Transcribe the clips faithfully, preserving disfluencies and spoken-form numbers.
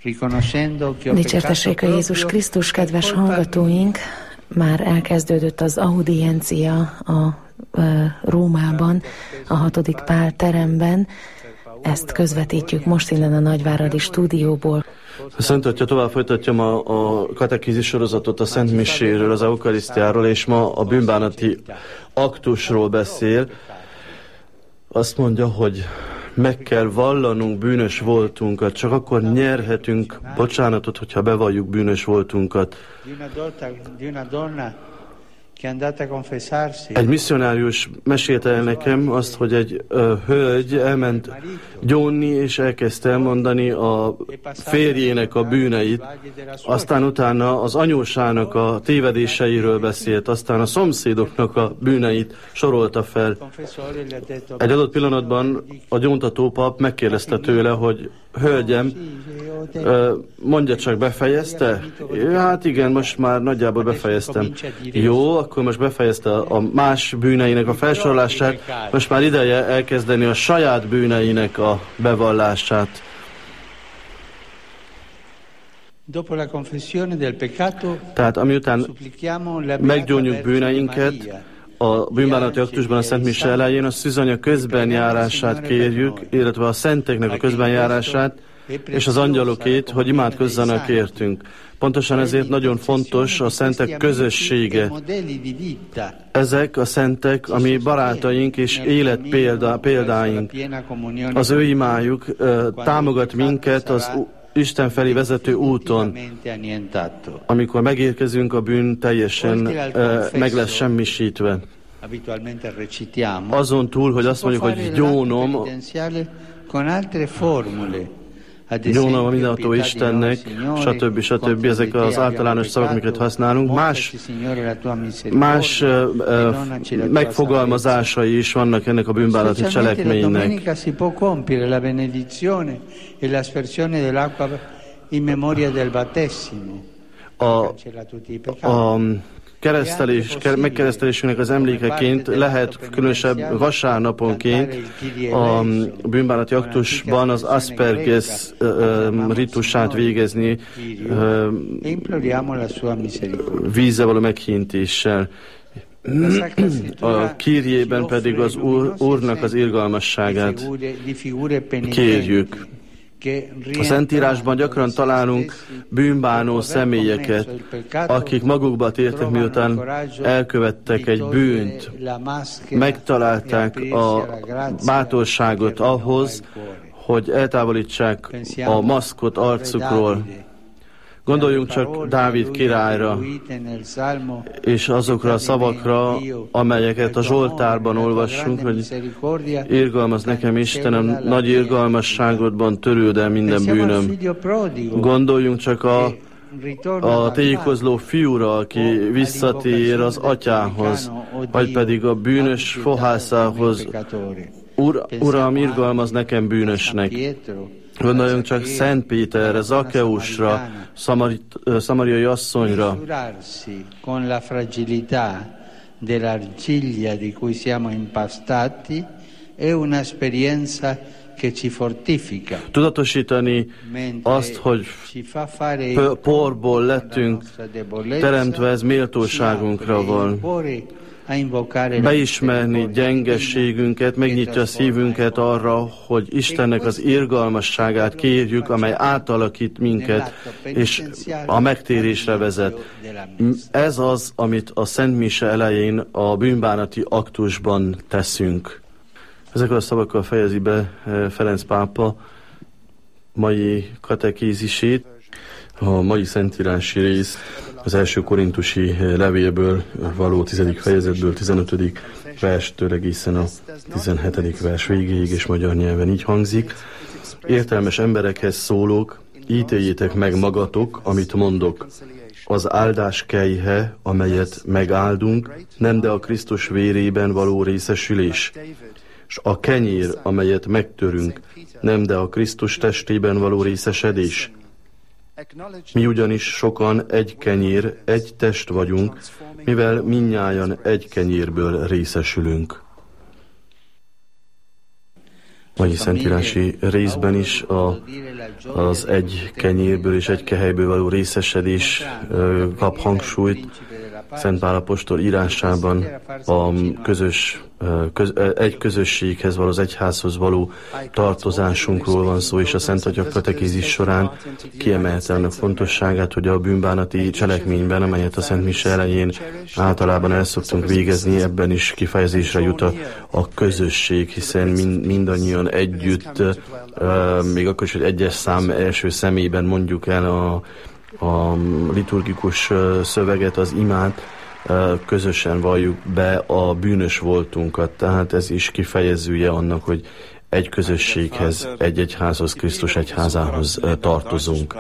Dicsértessék a Jézus Krisztus, kedves hallgatóink! Már elkezdődött az audiencia a Rómában, a hatodik Pál teremben. Ezt közvetítjük most innen a nagyváradi stúdióból. A Szent Atya tovább folytatja ma a katekézis sorozatot a Szent Miséről, az Eukarisztiáról, és ma a bűnbánati aktusról beszél. Azt mondja, hogy meg kell vallanunk bűnös voltunkat, csak akkor nyerhetünk bocsánatot, hogyha bevalljuk bűnös voltunkat. Egy misszionárius mesélte el nekem azt, hogy egy ö, hölgy elment gyónni, és elkezdte elmondani a férjének a bűneit, aztán utána az anyósának a tévedéseiről beszélt, aztán a szomszédoknak a bűneit sorolta fel. Egy adott pillanatban a gyóntató pap megkérdezte tőle, hogy hölgyem, mondja csak, befejezte? Hát igen, most már nagyjából befejeztem. Jó, akkor most befejezte a más bűneinek a felsorolását, most már ideje elkezdeni a saját bűneinek a bevallását. Tehát amiután meggyónjuk bűneinket, a bűnbánati aktusban a Szent Mise elején a szűzanya közbenjárását kérjük, illetve a szenteknek a közbenjárását, és az angyalokét, hogy imádkozzanak értünk. Pontosan ezért nagyon fontos a szentek közössége. Ezek a szentek, ami barátaink és életpélda, példáink. Az ő imájuk uh, támogat minket az Isten felé vezető úton. Amikor megérkezünk, a bűn teljesen uh, meg lesz semmisítve. Azon túl, hogy azt mondjuk, hogy gyónom, gyónom a mindenható Istennek, stb. stb. Ezek az általános szavak, amiket használunk. Más, más uh, uh, megfogalmazásai is vannak ennek a bűnbánati cselekménynek. A, a keresztelés, megkeresztelésünknek az emlékeként lehet különösebb vasárnaponként a bűnbánati aktusban az Asperges uh, ritusát végezni uh, vízzel való meghintéssel. A Kyriében pedig az úr, Úrnak az irgalmasságát kérjük. A Szentírásban gyakran találunk bűnbánó személyeket, akik magukba tértek, miután elkövettek egy bűnt, megtalálták a bátorságot ahhoz, hogy eltávolítsák a maszkot arcukról. Gondoljunk csak Dávid királyra, és azokra a szavakra, amelyeket a Zsoltárban olvassunk, hogy irgalmaz nekem Istenem, nagy irgalmasságodban törőd el minden bűnöm. Gondoljunk csak a, a tékozló fiúra, aki visszatér az atyához, vagy pedig a bűnös fohászához. Ur, Uram, irgalmaz nekem bűnösnek. Gondoljunk csak Szent Péterre, Zakkeusra, Szamarit, szamariai asszonyra. Tudatosítani azt, hogy porból lettünk teremtve, ez méltóságunkra van. Beismerni gyengességünket, megnyitja a szívünket arra, hogy Istennek az irgalmasságát kérjük, amely átalakít minket, és a megtérésre vezet. Ez az, amit a Szent Mise elején a bűnbánati aktusban teszünk. Ezekkel a szavakkal fejezi be Ferenc pápa mai katekézisét. A mai szentírási rész az első korintusi levélből való tizedik fejezetből, tizenötödik verstől egészen a tizenhetedik vers végéig, és magyar nyelven így hangzik. Értelmes emberekhez szólok, ítéljétek meg magatok, amit mondok. Az áldás kelyhe, amelyet megáldunk, nem de a Krisztus vérében való részesülés. S a kenyér, amelyet megtörünk, nem de a Krisztus testében való részesedés. Mi ugyanis sokan egy kenyér, egy test vagyunk, mivel mindnyájan egy kenyérből részesülünk. mai szentírási részben is a, az egy kenyérből és egy kehelyből való részesedés kap hangsúlyt. Szent Pál apostol írásában a közös, köz, egy közösséghez való, az egyházhoz való tartozásunkról van szó, és a Szent Atya katekézis során kiemelte annak fontosságát, hogy a bűnbánati cselekményben, amelyet a Szent Mise elején általában el szoktunk végezni, ebben is kifejezésre jut a, a közösség, hiszen mind, mindannyian együtt, még akkor is, hogy egyes szám első személyben mondjuk el a a liturgikus szöveget, az imát, közösen valljuk be a bűnös voltunkat. Tehát ez is kifejezője annak, hogy egy közösséghez, egy egyházhoz, Krisztus egyházához tartozunk.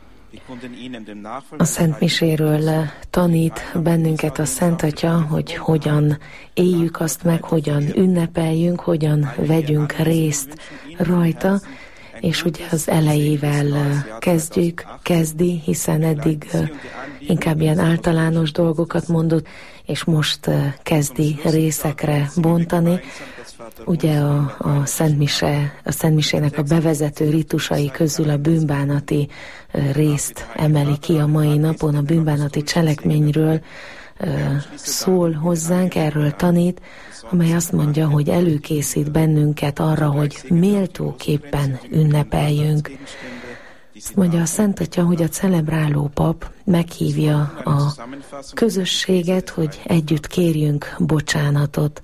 A Szent Miséről tanít bennünket a Szent Atya, hogy hogyan éljük azt meg, hogyan ünnepeljünk, hogyan vegyünk részt rajta, és ugye az elejével kezdjük, kezdi, hiszen eddig inkább ilyen általános dolgokat mondott, és most kezdi részekre bontani. Ugye a, a Szent Mise, a Szent Misének a bevezető ritusai közül a bűnbánati részt emeli ki a mai napon, a bűnbánati cselekményről szól hozzánk, erről tanít, amely azt mondja, hogy előkészít bennünket arra, hogy méltóképpen ünnepeljünk. Azt mondja a Szent Atya, hogy a celebráló pap meghívja a közösséget, hogy együtt kérjünk bocsánatot.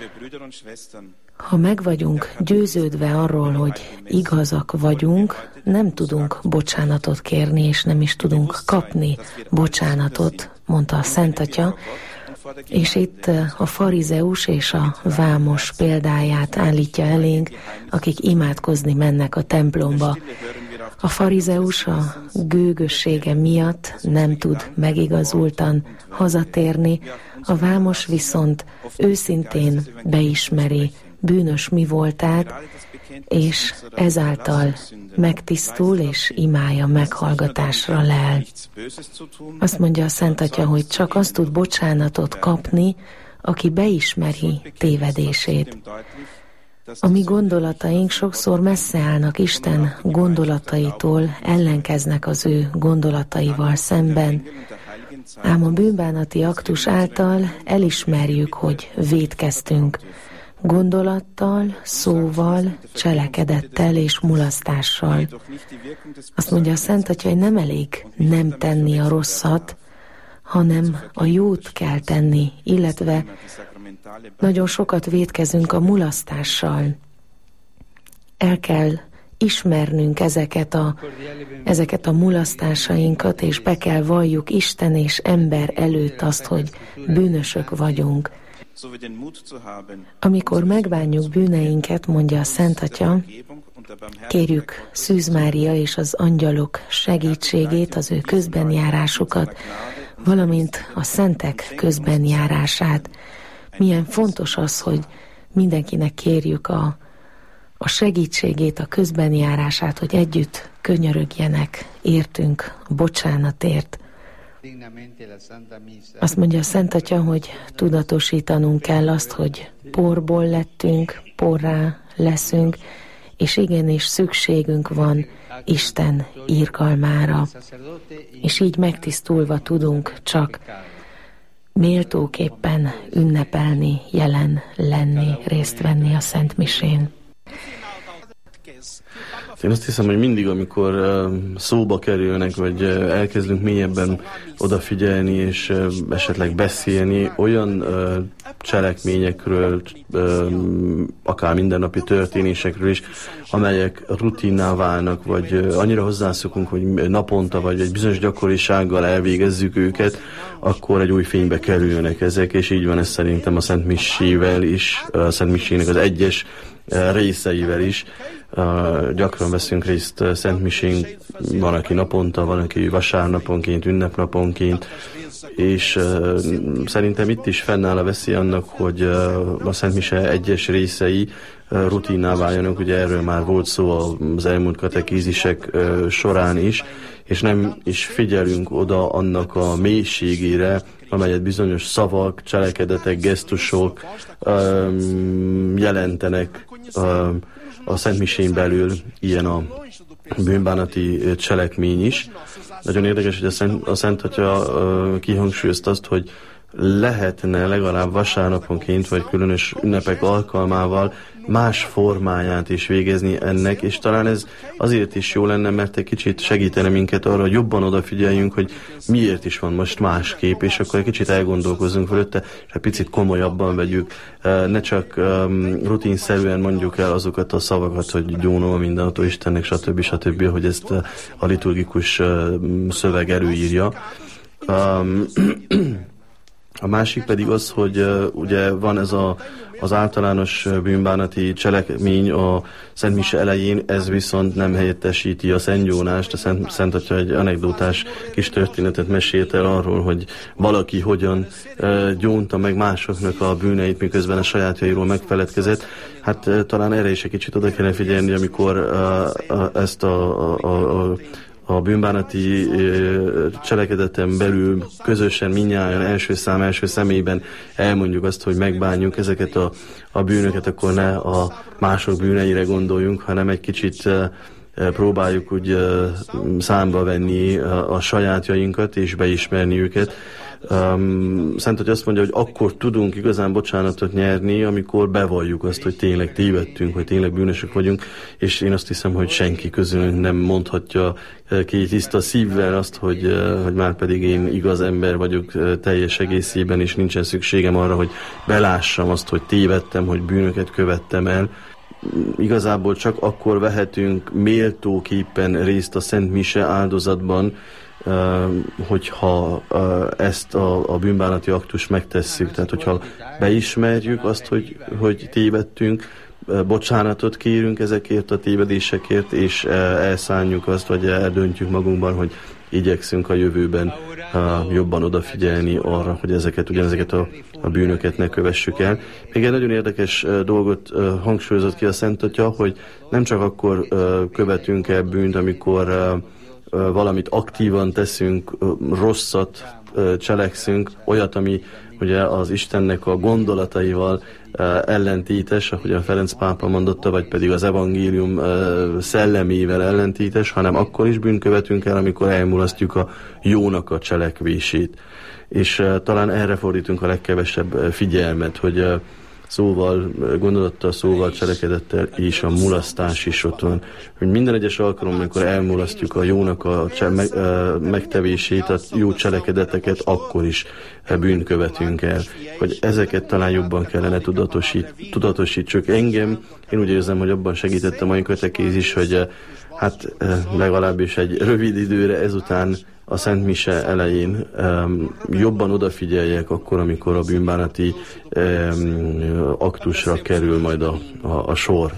Ha meg vagyunk győződve arról, hogy igazak vagyunk, nem tudunk bocsánatot kérni, és nem is tudunk kapni bocsánatot, mondta a Szent Atya. És itt a farizeus és a vámos példáját állítja elénk, akik imádkozni mennek a templomba. A farizeus a gőgössége miatt nem tud megigazultan hazatérni, a vámos viszont őszintén beismeri bűnös mi voltát, és ezáltal megtisztul és imája meghallgatásra lel. Azt mondja a Szent Atya, hogy csak azt tud bocsánatot kapni, aki beismeri tévedését. A mi gondolataink sokszor messze állnak Isten gondolataitól, ellenkeznek az ő gondolataival szemben, ám a bűnbánati aktus által elismerjük, hogy vétkeztünk, gondolattal, szóval, cselekedettel és mulasztással. Azt mondja a Szent Atya, hogy nem elég nem tenni a rosszat, hanem a jót kell tenni, illetve nagyon sokat vétkezünk a mulasztással. El kell ismernünk ezeket a, ezeket a mulasztásainkat, és be kell valljuk Isten és ember előtt azt, hogy bűnösök vagyunk. Amikor megbánjuk bűneinket, mondja a Szent Atya, kérjük Szűz Mária és az angyalok segítségét, az ő közbenjárásukat, valamint a szentek közbenjárását. Milyen fontos az, hogy mindenkinek kérjük a, a segítségét, a közbenjárását, hogy együtt könyörögjenek értünk a bocsánatért. Azt mondja a Szent Atya, hogy tudatosítanunk kell azt, hogy porból lettünk, porrá leszünk, és igenis szükségünk van Isten irgalmára. És így megtisztulva tudunk csak méltóképpen ünnepelni, jelen lenni, részt venni a Szent Misén. Én azt hiszem, hogy mindig, amikor uh, szóba kerülnek, vagy uh, elkezdünk mélyebben odafigyelni, és uh, esetleg beszélni olyan uh, cselekményekről, uh, akár mindennapi történésekről is, amelyek rutinná válnak, vagy uh, annyira hozzászokunk, hogy naponta, vagy egy bizonyos gyakorisággal elvégezzük őket, akkor egy új fénybe kerülnek ezek, és így van ez szerintem a Szent Misével is, a Szent Misének az egyes uh, részeivel is. Uh, gyakran veszünk részt uh, Szent Misén, van, aki naponta, van, aki vasárnaponként, ünnepnaponként, és uh, szerintem itt is fennáll a veszély annak, hogy uh, a Szent Mise egyes részei uh, rutinná váljanak, ugye erről már volt szó az elmúlt katekézisek uh, során is, és nem is figyelünk oda annak a mélységére, amelyet bizonyos szavak, cselekedetek, gesztusok um, jelentenek, um, a Szentmisén belül ilyen a bűnbánati cselekmény is. Nagyon érdekes, hogy a Szent, a Szent Atya kihangsúlyozta azt, hogy lehetne legalább vasárnaponként, vagy különös ünnepek alkalmával más formáját is végezni ennek, és talán ez azért is jó lenne, mert egy kicsit segítene minket arra, hogy jobban odafigyeljünk, hogy miért is van most másképp, és akkor egy kicsit elgondolkozzunk fölötte, és egy picit komolyabban vegyük, ne csak um, rutinszerűen mondjuk el azokat a szavakat, hogy gyónol mindenható Istennek, stb. stb., hogy ezt a liturgikus uh, szöveg előírja. Um, A másik pedig az, hogy uh, ugye van ez a, az általános bűnbánati cselekmény a Szent Mise elején, ez viszont nem helyettesíti a szentgyónást. A Szent, Szent Atya egy anekdotás kis történetet mesélt el arról, hogy valaki hogyan uh, gyónta meg másoknak a bűneit, miközben a sajátjairól megfeledkezett. Hát uh, talán erre is egy kicsit oda kellene figyelni, amikor uh, uh, ezt a, a, a, a a bűnbánati cselekedeten belül közösen minnyáján első szám, első személyben elmondjuk azt, hogy megbánjuk ezeket a, a bűnöket, akkor ne a mások bűneire gondoljunk, hanem egy kicsit próbáljuk úgy számba venni a, a sajátjainkat és beismerni őket. Um, Szent Atya azt mondja, hogy akkor tudunk igazán bocsánatot nyerni, amikor bevalljuk azt, hogy tényleg tévedtünk, hogy tényleg bűnösök vagyunk, és én azt hiszem, hogy senki közülünk nem mondhatja ki tiszta szívvel azt, hogy, hogy már pedig én igaz ember vagyok teljes egészében, és nincsen szükségem arra, hogy belássam azt, hogy tévedtem, hogy bűnöket követtem el. Igazából csak akkor vehetünk méltóképpen részt a Szent Mise áldozatban, hogyha ezt a, a bűnbánati aktust megtesszük, tehát hogyha beismerjük azt, hogy, hogy tévedtünk, bocsánatot kérünk ezekért a tévedésekért, és elszánjuk azt, vagy eldöntjük magunkban, hogy igyekszünk a jövőben jobban odafigyelni arra, hogy ezeket, ugyanezeket a, a bűnöket ne kövessük el. Még egy nagyon érdekes dolgot hangsúlyozott ki a Szent Atya, hogy nem csak akkor követünk el bűnt, amikor valamit aktívan teszünk, rosszat cselekszünk, olyat, ami ugye az Istennek a gondolataival ellentétes, ahogy a Ferenc pápa mondotta, vagy pedig az evangélium szellemével ellentétes, hanem akkor is bűnkövetünk el, amikor elmulasztjuk a jónak a cselekvését. És talán erre fordítunk a legkevesebb figyelmet, hogy szóval, gondolattal, szóval, cselekedettel, és a mulasztás is ott van. Hogy minden egyes alkalommal, amikor elmulasztjuk a jónak a cse- meg, uh, megtevését, a jó cselekedeteket, akkor is bűnt követünk el. Hogy ezeket talán jobban kellene tudatosít, tudatosítsuk. Engem, én úgy érzem, hogy abban segített a mai katekézis, hogy uh, hát uh, legalábbis egy rövid időre ezután a Szent Mise elején um, jobban odafigyeljek akkor, amikor a bűnbánati um, aktusra kerül majd a, a, a sor.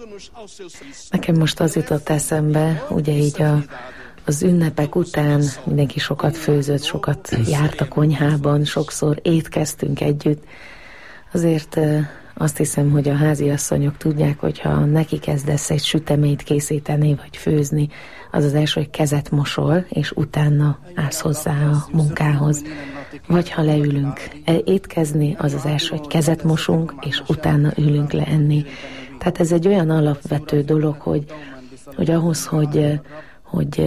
Nekem most az jutott eszembe, ugye így a, az ünnepek után mindenki sokat főzött, sokat járt a konyhában, sokszor étkeztünk együtt. Azért azt hiszem, hogy a háziasszonyok tudják, hogyha neki kezdesz egy süteményt készíteni, vagy főzni, az az első, hogy kezet mosol, és utána állsz hozzá a munkához. Vagy ha leülünk étkezni, az az első, hogy kezet mosunk, és utána ülünk le enni. Tehát ez egy olyan alapvető dolog, hogy, hogy ahhoz, hogy, hogy,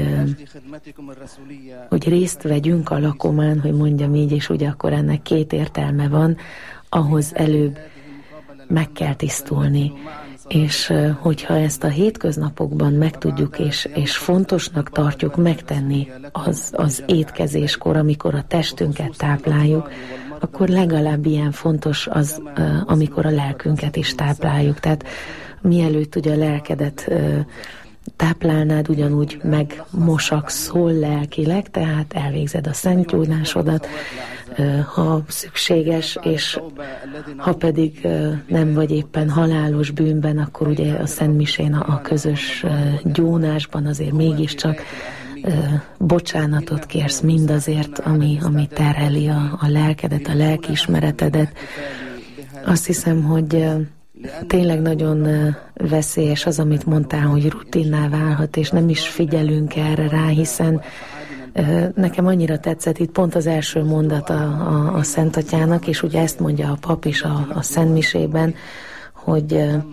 hogy részt vegyünk a lakomán, hogy mondjam így, és ugye akkor ennek két értelme van, ahhoz előbb meg kell tisztulni. És hogyha ezt a hétköznapokban megtudjuk, és, és fontosnak tartjuk megtenni az, az étkezéskor, amikor a testünket tápláljuk, akkor legalább ilyen fontos az, amikor a lelkünket is tápláljuk. Tehát mielőtt ugye a lelkedet táplálnád, ugyanúgy megmosakszol lelkileg, tehát elvégzed a szentgyónásodat, ha szükséges, és ha pedig nem vagy éppen halálos bűnben, akkor ugye a Szentmisén a közös gyónásban azért mégiscsak bocsánatot kérsz mindazért, ami, ami terheli a, a lelkedet, a lelkiismeretedet. Azt hiszem, hogy tényleg nagyon veszélyes az, amit mondtál, hogy rutinná válhat, és nem is figyelünk erre rá, hiszen nekem annyira tetszett itt pont az első mondat a, a, a Szent Atyának, és ugye ezt mondja a pap is a, a Szentmisében, hogy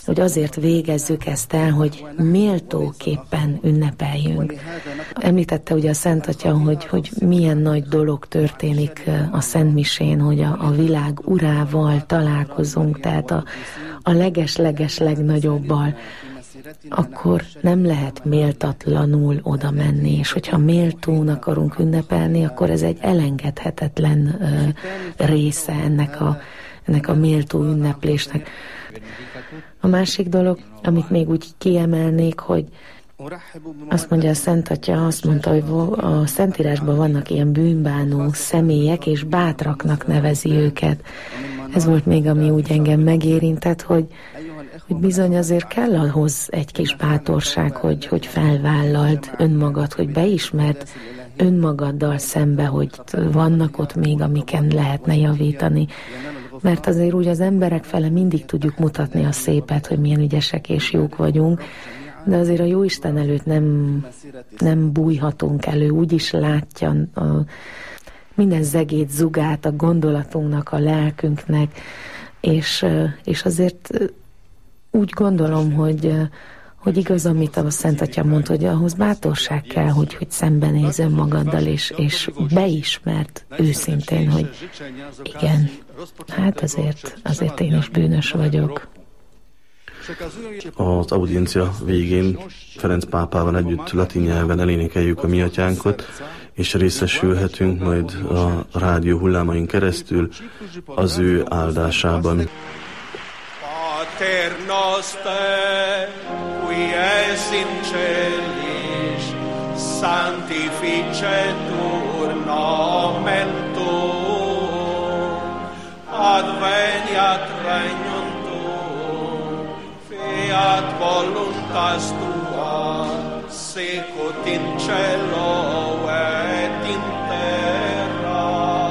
hogy azért végezzük ezt el, hogy méltóképpen ünnepeljünk. Említette ugye a Szent Atya, hogy, hogy milyen nagy dolog történik a Szent Misén, hogy a, a világ urával találkozunk, tehát a, a leges-leges legnagyobbal, akkor nem lehet méltatlanul oda menni, és hogyha méltón akarunk ünnepelni, akkor ez egy elengedhetetlen uh, része ennek a, ennek a méltó ünneplésnek. A másik dolog, amit még úgy kiemelnék, hogy azt mondja a Szent Atya, azt mondta, hogy a Szentírásban vannak ilyen bűnbánó személyek, és bátraknak nevezi őket. Ez volt még, ami úgy engem megérintett, hogy, hogy bizony azért kell ahhoz egy kis bátorság, hogy, hogy felvállald önmagad, hogy beismerd önmagaddal szembe, hogy vannak ott még, amiken lehetne javítani. Mert azért úgy az emberek fele mindig tudjuk mutatni a szépet, hogy milyen ügyesek és jók vagyunk, de azért a Jóisten előtt nem, nem bújhatunk elő, úgyis látja a, minden zegét, zugát a gondolatunknak, a lelkünknek, és, és azért úgy gondolom, hogy, hogy igaz, amit a Szent Atya mond, hogy ahhoz bátorság kell, hogy, hogy szembenéz önmagaddal, és, és beismert őszintén, hogy igen, hát azért, azért én is bűnös vagyok. Az audiencia végén Ferenc pápával együtt latin nyelven elénekeljük a Mi Atyánkot, és részesülhetünk majd a rádió hullámain keresztül az ő áldásában. Pater noster, qui es in celis, sanctificetur nomen tuum, adveniat regnum tuum, fiat voluntas tua, sicut in cielo et in terra.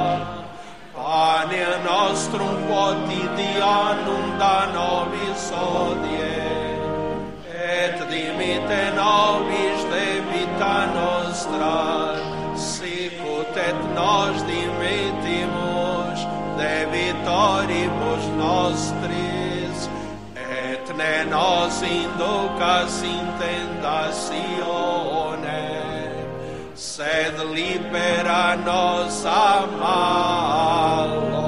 Pane nostrum quotidianum da nobis hodie, et dimitte nobis debita nostra, sicut et nos dimittimus debitoribus nostris, et ne nos inducas in tentatione, sed libera nos a malo.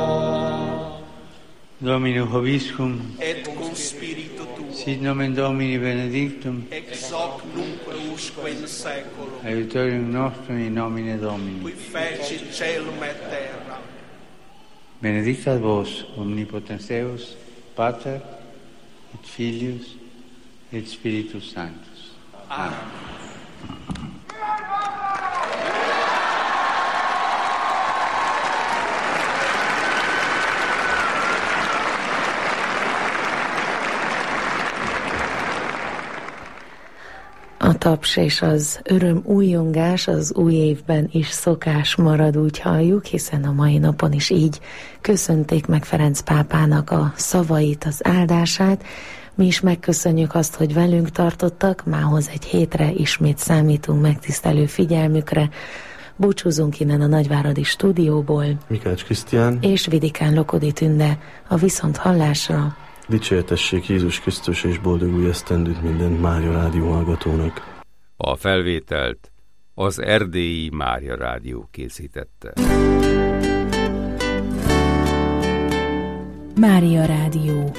Domino Hoviscum, et cum spiritu tuo, sit nomen Domini benedictum, ex hoc nunc usque in saeculum, aiutorium nostrum in nomine Domini, qui fecit caelum et terra. Benedictat vos, omnipotens Deus, Pater, et Filius, et Spiritus Sanctus. Amen. A taps és az öröm újongás az új évben is szokás marad, úgy halljuk, hiszen a mai napon is így köszönték meg Ferenc pápának a szavait, az áldását. Mi is megköszönjük azt, hogy velünk tartottak, mához egy hétre ismét számítunk megtisztelő figyelmükre. Búcsúzunk innen a nagyváradi stúdióból. Mikács Krisztián és Vidikán Lokodi Tünde a viszont hallásra. Dicsértessék Jézus Krisztus, és boldog új esztendőt minden Mária Rádió hallgatónak. A felvételt az Erdélyi Mária Rádió készítette. Mária Rádió.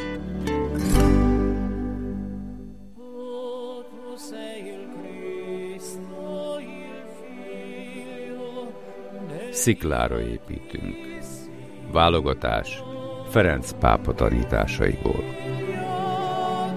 Sziklára építünk. Válogatás Ferenc pápa tanításaiból.